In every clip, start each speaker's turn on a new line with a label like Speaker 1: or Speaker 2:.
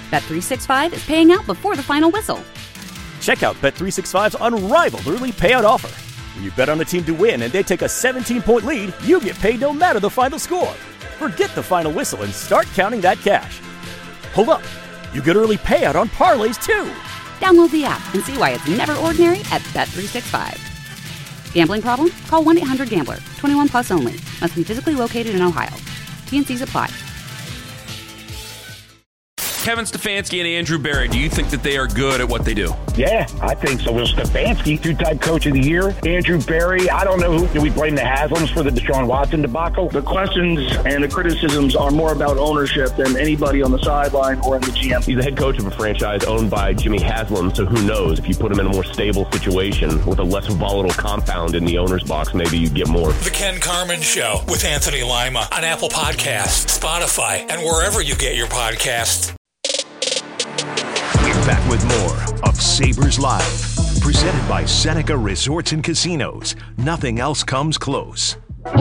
Speaker 1: Bet365 is paying out before the final whistle.
Speaker 2: Check out Bet365's unrivaled early payout offer. When you bet on a team to win and they take a 17-point lead, you get paid no matter the final score. Forget the final whistle and start counting that cash. Hold up. You get early payout on parlays, too.
Speaker 1: Download the app and see why it's never ordinary at Bet365. Gambling problem? Call 1-800-GAMBLER. 21 plus only. Must be physically located in Ohio. T&Cs apply.
Speaker 3: Kevin Stefanski and Andrew Berry, do you think that they are good at what they do?
Speaker 4: Yeah, I think so. Well, Stefanski, two-time coach of the year. Andrew Berry, I don't know who. Do we blame the Haslams for the Deshaun Watson debacle?
Speaker 5: The questions and the criticisms are more about ownership than anybody on the sideline or in the GM.
Speaker 6: He's the head coach of a franchise owned by Jimmy Haslam, so who knows? If you put him in a more stable situation with a less volatile compound in the owner's box, maybe you get more.
Speaker 7: The Ken Carman Show with Anthony Lima on Apple Podcasts, Spotify, and wherever you get your podcasts.
Speaker 8: We're back with more of Sabres Live, presented by Seneca Resorts and Casinos. Nothing else comes close.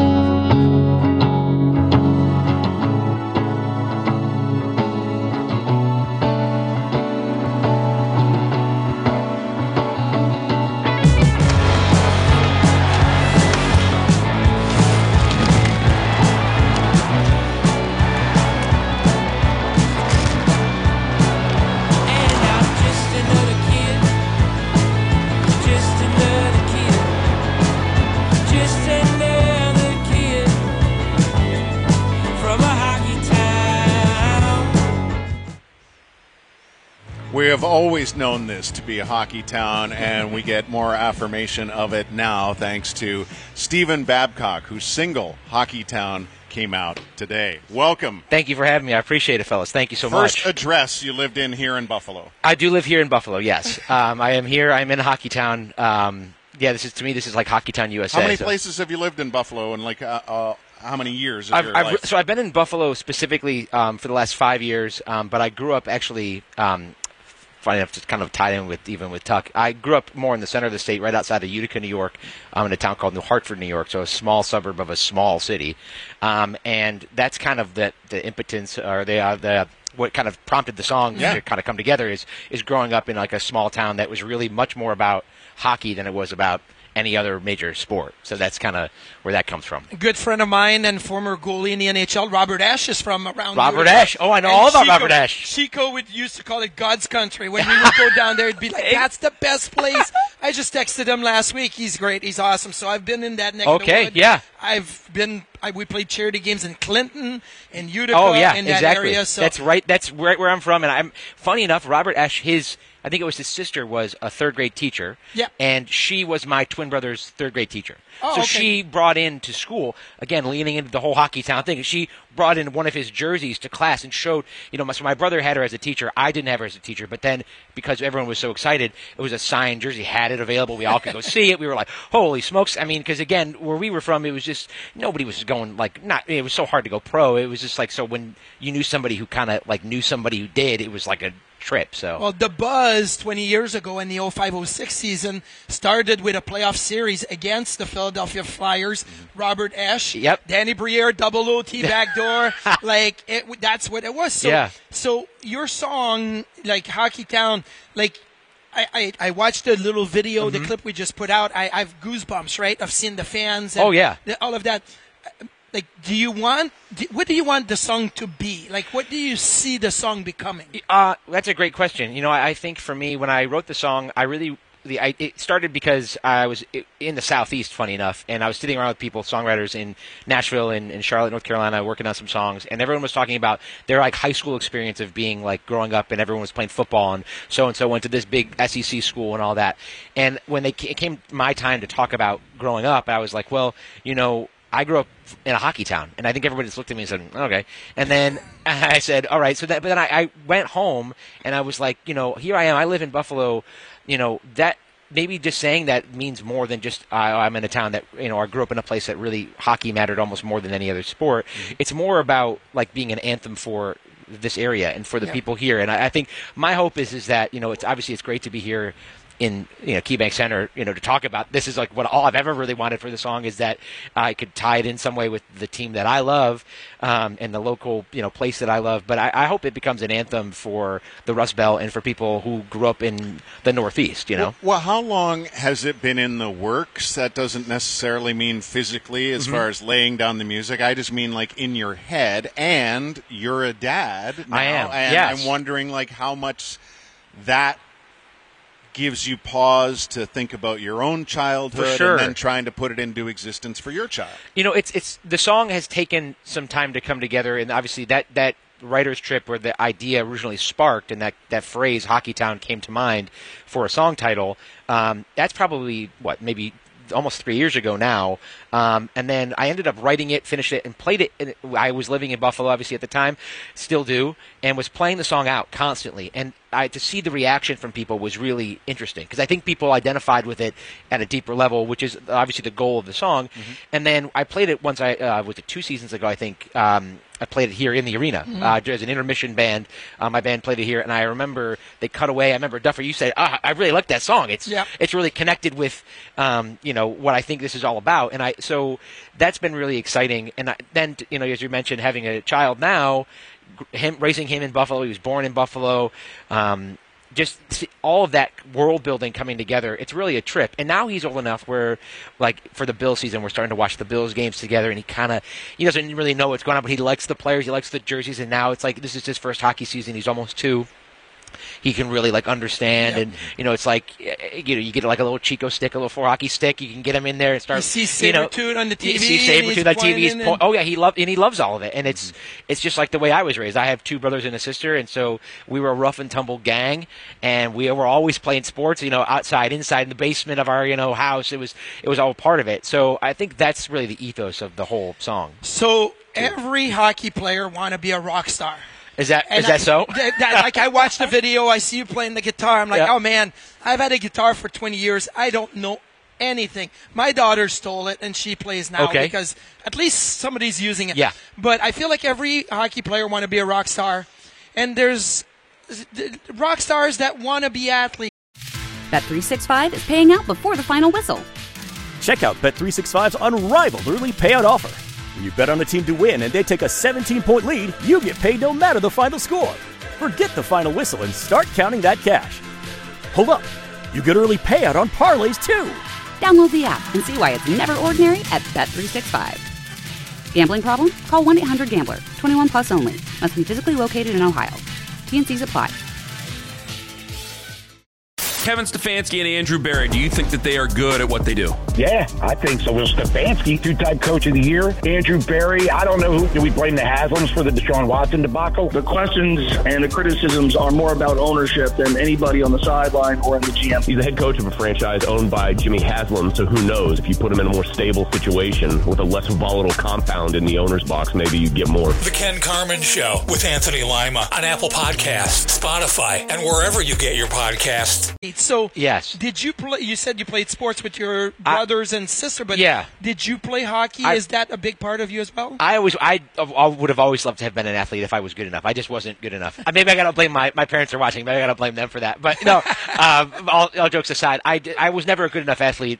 Speaker 9: We have always known this to be a hockey town, and we get more affirmation of it now thanks to Stephen Babcock, whose single, Hockey Town, came out today. Welcome.
Speaker 10: Thank you for having me. I appreciate it, fellas. Thank you so much.
Speaker 9: First address you lived in here in Buffalo.
Speaker 10: I do live here in Buffalo, yes. I am here. I'm in Hockey Town. Yeah, this is like Hockey Town, USA.
Speaker 9: How many places have you lived in Buffalo, and how many years of your life?
Speaker 10: So I've been in Buffalo specifically for the last 5 years, but I grew up actually funny enough to kind of tie in with Tuck. I grew up more in the center of the state, right outside of Utica, New York, in a town called New Hartford, New York, so a small suburb of a small city. And that's kind of the impotence, or the what kind of prompted the song to kind of come together is growing up in like a small town that was really much more about hockey than it was about any other major sport. So that's kind of where that comes from.
Speaker 11: A good friend of mine and former goalie in the NHL, Robert Ashe, is from around
Speaker 10: Robert Ashe. Oh, I know all about Robert Ashe.
Speaker 11: Chico used to call it God's country. When we would go down there, it'd be like, that's the best place. I just texted him last week. He's great. He's awesome. So I've been in that neck of the wood.
Speaker 10: Yeah.
Speaker 11: We played charity games in Clinton, in Utica, in that area. So
Speaker 10: that's right. That's right where I'm from. And I'm funny enough, Robert Ashe, I think it was his sister was a third-grade teacher, and she was my twin brother's third-grade teacher. So she brought into school, again, leaning into the whole hockey town thing, she brought in one of his jerseys to class and showed, so my brother had her as a teacher. I didn't have her as a teacher, but then because everyone was so excited, it was a signed jersey, had it available. We all could go see it. We were like, holy smokes. I mean, because again, where we were from, it was just, nobody was going it was so hard to go pro. It was just like, so when you knew somebody who kind of knew somebody who did, it was like a trip. So
Speaker 11: well, the buzz 20 years ago in the 05-06 season started with a playoff series against the Philadelphia Flyers. Robert Ashe, Danny Briere, double OT backdoor, that's what it was. So, so your song, Hockey Town, I watched the little video, the clip we just put out. I have goosebumps, right? I've seen the fans. And all of that. What do you want the song to be? What do you see the song becoming?
Speaker 10: That's a great question. I think for me, when I wrote the song, it started because I was in the Southeast, funny enough, and I was sitting around with people, songwriters in Nashville and Charlotte, North Carolina, working on some songs, and everyone was talking about their high school experience of being growing up, and everyone was playing football, and so went to this big SEC school and all that. And when it came my time to talk about growing up, I was like, well, I grew up in a hockey town, and I think everybody just looked at me and said, okay. And then I said, all right. But then I went home, and I was like, here I am. I live in Buffalo. That maybe just saying that means more than just I'm in a town that, I grew up in a place that really hockey mattered almost more than any other sport. Mm-hmm. It's more about being an anthem for this area and for the people here. And I think my hope is that, it's great to be here in KeyBank Center, to talk about. This is like what all I've ever really wanted for the song is that I could tie it in some way with the team that I love and the local place that I love. But I hope it becomes an anthem for the Rust Belt and for people who grew up in the Northeast.
Speaker 9: Well, how long has it been in the works? That doesn't necessarily mean physically as far as laying down the music. I just mean like in your head. And you're a dad now.
Speaker 10: I am.
Speaker 9: And
Speaker 10: yes.
Speaker 9: I'm wondering like how much that gives you pause to think about your own childhood
Speaker 10: For sure.
Speaker 9: and then trying to put it into existence for your child.
Speaker 10: It's the song has taken some time to come together, and obviously that writer's trip where the idea originally sparked and that phrase Hockeytown came to mind for a song title, that's probably maybe almost 3 years ago now. And then I ended up writing it, finished it, and played it. I was living in Buffalo, obviously, at the time, still do, and was playing the song out constantly. And to see the reaction from people was really interesting, because I think people identified with it at a deeper level, which is obviously the goal of the song. Mm-hmm. And then I played it once, was it 2 seasons ago, I think. I played it here in the arena as an intermission band. My band played it here, and I remember they cut away. I remember, Duffer, you said, I really like that song. It's really connected with what I think this is all about. And so that's been really exciting. And then, as you mentioned, having a child now, raising him in Buffalo. He was born in Buffalo. Just all of that world building coming together, it's really a trip. And now he's old enough where, like, for the Bills season, we're starting to watch the Bills games together, and he doesn't really know what's going on, but he likes the players, he likes the jerseys, and now it's like this is his first hockey season. He's almost 2. He can really understand, and it's like you get like a little Chico stick, a little 4-hockey stick. You can get him in there and start.
Speaker 11: You see Sabretooth on the TV.
Speaker 10: You see Sabretooth on TV. He loves all of it, and it's just like the way I was raised. I have 2 brothers and a sister, and so we were a rough and tumble gang, and we were always playing sports. Outside, inside, in the basement of our house. It was all part of it. So I think that's really the ethos of the whole song.
Speaker 11: So every hockey player want to be a rock star.
Speaker 10: Is that so?
Speaker 11: Like, I watched the video, I see you playing the guitar. I'm like, oh, man, I've had a guitar for 20 years. I don't know anything. My daughter stole it, and she plays now because at least somebody's using it.
Speaker 10: Yeah.
Speaker 11: But I feel like every hockey player want to be a rock star, and there's rock stars that want to be athletes.
Speaker 1: Bet365 is paying out before the final whistle.
Speaker 2: Check out Bet365's unrivaled early payout offer. When you bet on a team to win and they take a 17-point lead, you get paid no matter the final score. Forget the final whistle and start counting that cash. Hold up. You get early payout on parlays, too.
Speaker 1: Download the app and see why it's never ordinary at Bet365. Gambling problem? Call 1-800-GAMBLER. 21 plus only. Must be physically located in Ohio. T&Cs apply.
Speaker 3: Kevin Stefanski and Andrew Barry, do you think that they are good at what they do?
Speaker 4: Yeah, I think so. Will Stefanski, 2-time coach of the year. Andrew Barry, I don't know who. Do we blame the Haslams for the Deshaun Watson debacle?
Speaker 5: The questions and the criticisms are more about ownership than anybody on the sideline or in the GM.
Speaker 6: He's the head coach of a franchise owned by Jimmy Haslam, so who knows? If you put him in a more stable situation with a less volatile compound in the owner's box, maybe you'd get more.
Speaker 7: The Ken Carman Show with Anthony Lima on Apple Podcasts, Spotify, and wherever you get your podcasts.
Speaker 11: So,
Speaker 10: yes.
Speaker 11: Did you play? You said you played sports with your brothers and sister, but did you play hockey? Is that a big part of you as well?
Speaker 10: I would have always loved to have been an athlete if I was good enough. I just wasn't good enough. Maybe I got to blame my parents are watching. Maybe I got to blame them for that. But no, all jokes aside, I was never a good enough athlete.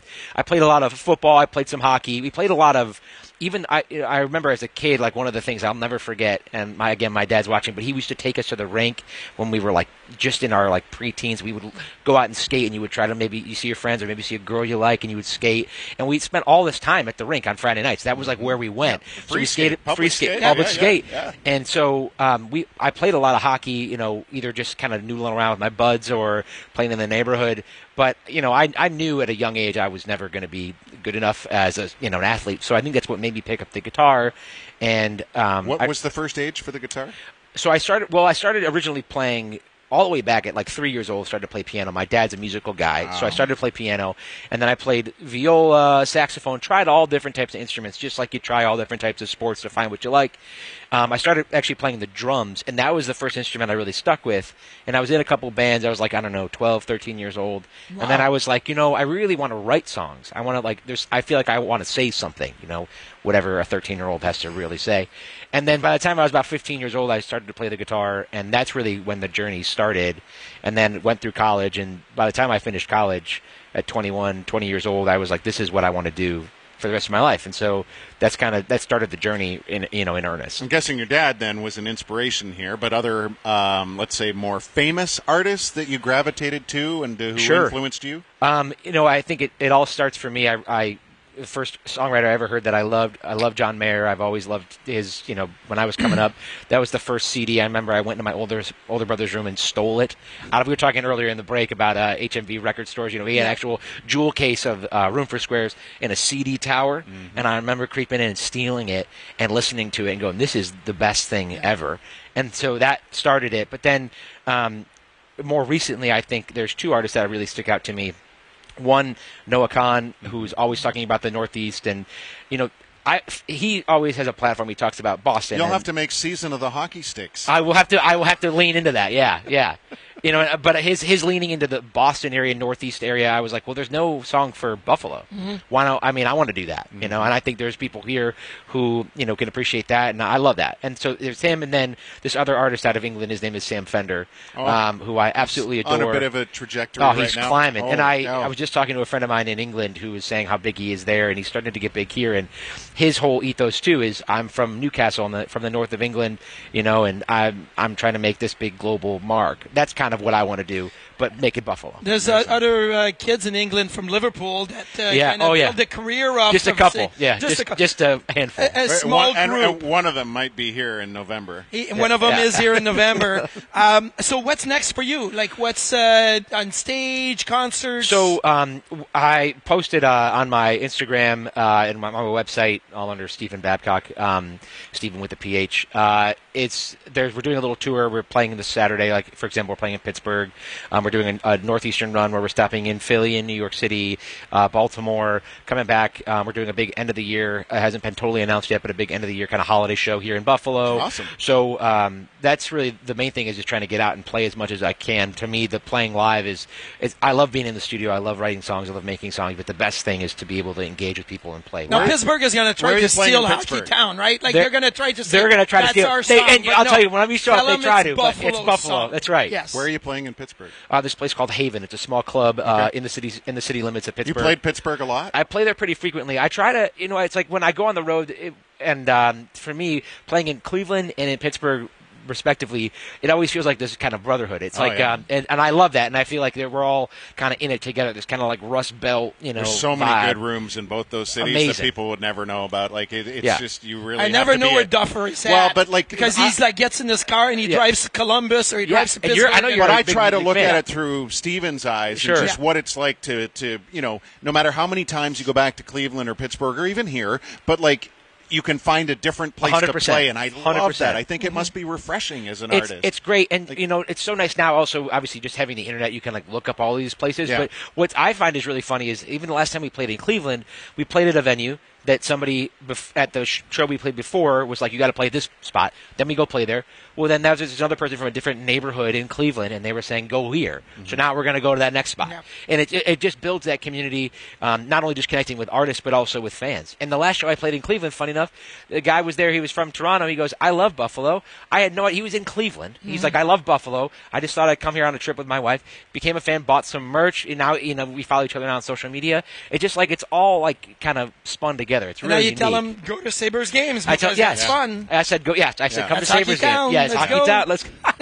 Speaker 10: I played a lot of football. I played some hockey. We played a lot of. Even I remember as a kid, like one of the things I'll never forget, and my dad's watching, but he used to take us to the rink when we were like just in our like preteens. We would go out and skate, and you would try to maybe you see your friends or maybe see a girl you like, and you would skate. And we spent all this time at the rink on Friday nights. That was like where we went. So we skated, public skate. And so I played a lot of hockey, either just kind of noodling around with my buds or playing in the neighborhood. But, I knew at a young age I was never going to be good enough as an athlete. So I think that's what made me pick up the guitar. And
Speaker 9: what was the first age for the guitar?
Speaker 10: So I started originally playing all the way back at like 3 years old, started to play piano. My dad's a musical guy, so I started to play piano. And then I played viola, saxophone, tried all different types of instruments, just like you try all different types of sports to find what you like. I started actually playing the drums, and that was the first instrument I really stuck with. And I was in a couple bands. I was like, 12, 13 years old. Wow. And then I was like, I really want to write songs. I want to I feel like I want to say something, whatever a 13-year-old has to really say. And then by the time I was about 15 years old, I started to play the guitar, and that's really when the journey started. started, and then went through college. And by the time I finished college at 21, 20 years old, I was like, this is what I want to do for the rest of my life. And so that started the journey in earnest.
Speaker 9: I'm guessing your dad then was an inspiration here, but other, let's say, more famous artists that you gravitated to and who influenced you?
Speaker 10: I think it all starts for me. The first songwriter I ever heard that I loved John Mayer. I've always loved his, when I was coming up, that was the first CD. I remember I went into my older brother's room and stole it. We were talking earlier in the break about HMV record stores. He had an actual jewel case of Room for Squares in a CD tower, and I remember creeping in and stealing it and listening to it and going, this is the best thing ever. And so that started it. But then more recently, I think there's two artists that really stick out to me. One, Noah Kahan, who's always talking about the Northeast, and he always has a platform. He talks about Boston.
Speaker 9: You'll have to make Season of the Hockey Sticks.
Speaker 10: I will have to lean into that. Yeah. But his leaning into the Boston area, Northeast area, I was like, well, there's no song for Buffalo.
Speaker 11: Mm-hmm.
Speaker 10: Why not? I want to do that, and I think there's people here who, can appreciate that, and I love that. And so there's him, and then this other artist out of England, his name is Sam Fender, who I absolutely adore.
Speaker 9: On a bit of a trajectory
Speaker 10: right now. Oh, he's climbing. And
Speaker 9: I
Speaker 10: was just talking to a friend of mine in England who was saying how big he is there, and he's starting to get big here. And his whole ethos, too, is I'm from Newcastle, from the north of England, and I'm trying to make this big global mark. That's kind of what I want to do, but make it Buffalo.
Speaker 11: There's other kids in England from Liverpool that built the career of
Speaker 10: just a couple, just a handful,
Speaker 11: a small
Speaker 9: And
Speaker 11: group.
Speaker 9: one of them might be here in November.
Speaker 11: One of them is here in November. So what's next for you? Like what's on stage, concerts?
Speaker 10: So I posted on my Instagram and my website, all under Stephen Babcock, Stephen with a PH. We're doing a little tour. We're playing this Saturday. Like for example, we're playing in Pittsburgh. We're doing a northeastern run where we're stopping in Philly and New York City, Baltimore. Coming back, we're doing a big end of the year. It hasn't been totally announced yet, but a big end of the year kind of holiday show here in Buffalo.
Speaker 9: Awesome.
Speaker 10: So that's really the main thing, is just trying to get out and play as much as I can. To me, the playing live is I love being in the studio. I love writing songs. I love making songs. But the best thing is to be able to engage with people and play.
Speaker 11: Now Pittsburgh is going to try to steal Hockey Town, right? Like they're going to try to.
Speaker 10: They're going to try to steal.
Speaker 11: Our song,
Speaker 10: I'll tell you, whenever you show up, they try to.
Speaker 11: But
Speaker 10: it's Buffalo.
Speaker 11: Song.
Speaker 10: That's right.
Speaker 11: Yes.
Speaker 9: Where are you playing in Pittsburgh?
Speaker 10: This place called Haven. It's a small club in the city limits of Pittsburgh.
Speaker 9: You played Pittsburgh a lot?
Speaker 10: I play there pretty frequently. I try to, it's like when I go on the road, and for me, playing in Cleveland and in Pittsburgh, respectively, it always feels like this kind of brotherhood. It's and I love that, and I feel like we're all kind of in it together. There's kind of like Rust Belt,
Speaker 9: There's so many good rooms in both those cities that people would never know about. Like it's just you really.
Speaker 11: I never know where Duffer is at.
Speaker 9: Well, but
Speaker 11: because he's gets in his car and he drives to Columbus or he drives to Pittsburgh.
Speaker 9: But I try to look at it through Steven's eyes and just what it's like to no matter how many times you go back to Cleveland or Pittsburgh or even here, but like. You can find a different place 100%. To play, and I love that. I think it must be refreshing as an artist.
Speaker 10: It's great, and it's so nice now. Also, obviously, just having the internet, you can look up all these places. Yeah. But what I find is really funny is even the last time we played in Cleveland, we played at a venue that somebody at the show we played before was like, you got to play this spot. Then we go play there. Well, then there's another person from a different neighborhood in Cleveland, and they were saying, go here. Mm-hmm. So now we're going to go to that next spot. Yeah. And it just builds that community, not only just connecting with artists, but also with fans. And the last show I played in Cleveland, funny enough, the guy was there. He was from Toronto. He goes, I love Buffalo. I had no idea. He was in Cleveland. Mm-hmm. He's like, I love Buffalo. I just thought I'd come here on a trip with my wife. Became a fan, bought some merch. And now, we follow each other now on social media. It's just like it's all kind of spun together. It's really
Speaker 11: now you
Speaker 10: unique.
Speaker 11: tell them, go to Sabres games because that's fun.
Speaker 10: I said, go. Yes, I said, come to Sabres games. Yes, Hockey Town. Let's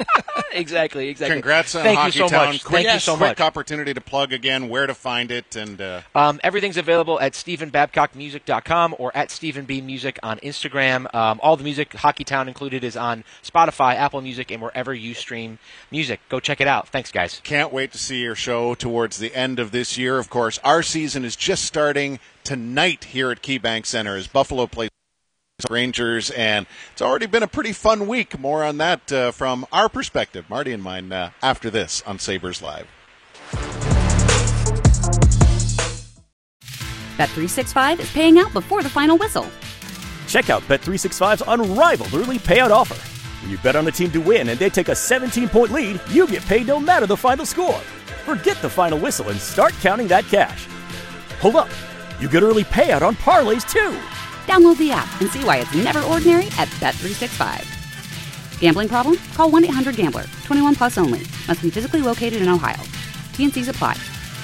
Speaker 10: exactly.
Speaker 9: Congrats on
Speaker 10: Thank
Speaker 9: Hockey
Speaker 10: you so
Speaker 9: Town.
Speaker 10: Much. Thank you so much.
Speaker 9: Quick opportunity to plug again where to find it and.
Speaker 10: Everything's available at StephenBabcockMusic.com or at StephenBMusic on Instagram. All the music, Hockey Town included, is on Spotify, Apple Music, and wherever you stream music. Go check it out. Thanks, guys.
Speaker 9: Can't wait to see your show towards the end of this year. Of course, our season is just starting tonight here at KeyBank Center as Buffalo plays Rangers, and it's already been a pretty fun week. More on that from our perspective, Marty and mine, after this on Sabres Live.
Speaker 1: Bet365 is paying out before the final whistle.
Speaker 2: Check out Bet365's unrivaled early payout offer. When you bet on a team to win and they take a 17-point lead, you get paid no matter the final score. Forget the final whistle and start counting that cash. Hold up. You get early payout on parlays, too.
Speaker 1: Download the app and see why it's never ordinary at Bet365. Gambling problem? Call 1-800-GAMBLER. 21 plus only. Must be physically located in Ohio. T&Cs apply.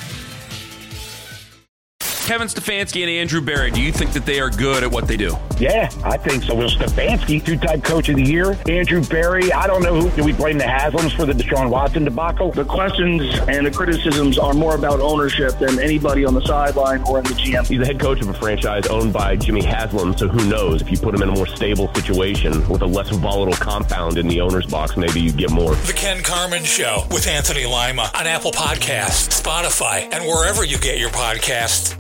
Speaker 3: Kevin Stefanski and Andrew Berry, do you think that they are good at what they do?
Speaker 4: Yeah, I think so. Will Stefanski, two-time coach of the year. Andrew Berry, I don't know who. Do we blame the Haslams for the Deshaun Watson debacle?
Speaker 5: The questions and the criticisms are more about ownership than anybody on the sideline or in the GM.
Speaker 6: He's the head coach of a franchise owned by Jimmy Haslam, so who knows? If you put him in a more stable situation with a less volatile compound in the owner's box, maybe you get more.
Speaker 7: The Ken Carman Show with Anthony Lima on Apple Podcasts, Spotify, and wherever you get your podcasts.